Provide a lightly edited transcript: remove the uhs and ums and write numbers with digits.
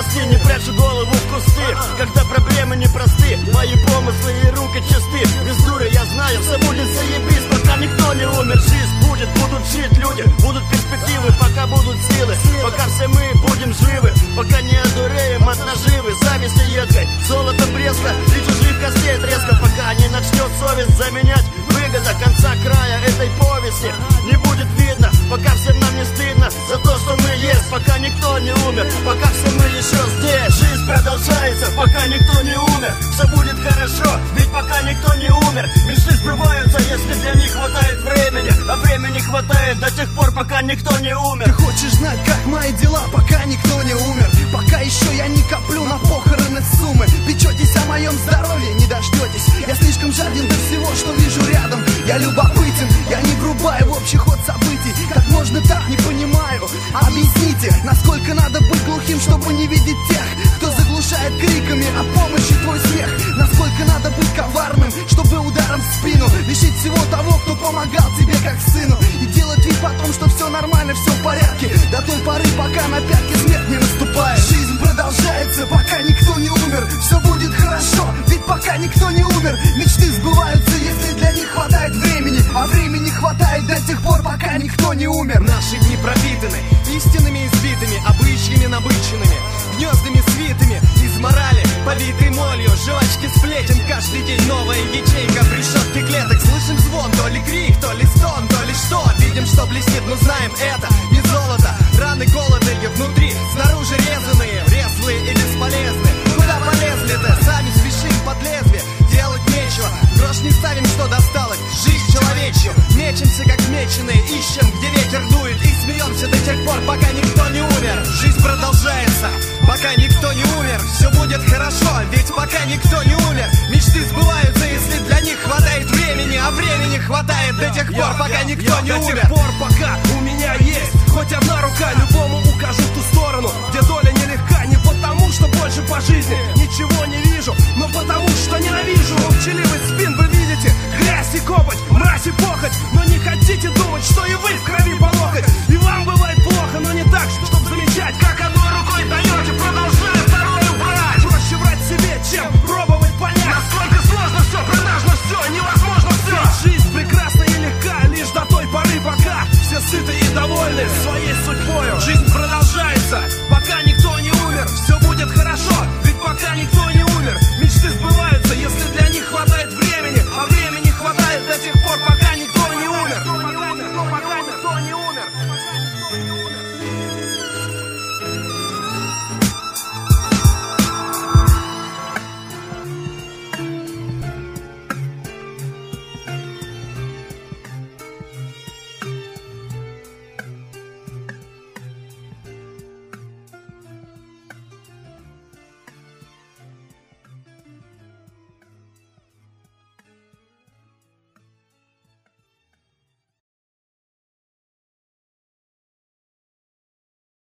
мосты, не прячу голову в кусты, когда проблемы непросты, мои помыслы и руки чисты. Без дуры я знаю, все будет заебись, пока никто не умер. Жизнь будет, будут жить люди, будут перспективы, пока будут силы, пока все мы будем живы, пока не одуреем от наживы, зависти едкой, золото блеска и чужих костей треска, пока не начнет совесть заменять выгода конца края этой повести. Не будет видно, пока всем нам не стыдно за то, что мы есть, пока никто не умер, пока все мы еще здесь. Жизнь продолжается, пока никто не умер, все будет хорошо, ведь пока никто не умер. Мечты сбываются, если для них хватает времени, а времени хватает до тех пор, пока никто не умер. Ты хочешь знать, как мои дела, пока никто не умер, пока еще я не коплю на похороны суммы. Печетесь о моем здоровье, не дождетесь. Я слишком жаден до всего, что вижу рядом. Я любопытен, я не врубаю в общий ход событий. Как можно так, не понимаю. Объясните, насколько надо быть глухим, чтобы не видеть тех, кто заглушает криками о помощи твой смех. Насколько надо быть коварным, чтобы ударом в спину лишить всего того, кто помогал тебе как сыну, и делать вид потом, что все нормально, все в порядке, до той поры, пока на пятки смерть не наступает. Жизнь продолжается, пока никто не умер, все будет хорошо, ведь пока никто не умер. Мечты сбываются, если для них хватает времени, а времени хватает до тех пор, пока никто не умер. Наши дни пропитаны истинными избитыми, обычными набыченными, гнездами свитыми из морали, побитой молью, жвачки сплетен. Каждый день новая ячейка в решетке клеток. Слышим звон, то ли крик, то ли стон, то ли что. Видим, что блестит, но знаем это не золото. Раны голодные внутри, снаружи резаные, резвые и бесполезные. Куда полезли-то? Сами спешим под лезвие, делать нечего, грош не ставим, что досталось. Жизнь человечью, мечемся как меченые, ищем, где ветер дует, и смеемся до тех пор, пока никто не умер. Жизнь продолжается, пока никто не умер. Все будет хорошо, ведь пока никто не умер. Мечты сбываются, если для них хватает времени, а времени хватает до тех пор, пока никто не умер. До тех пор, пока у меня есть хоть одна рука, любому укажу в ту сторону, где доля нелегка. Не потому, что больше по жизни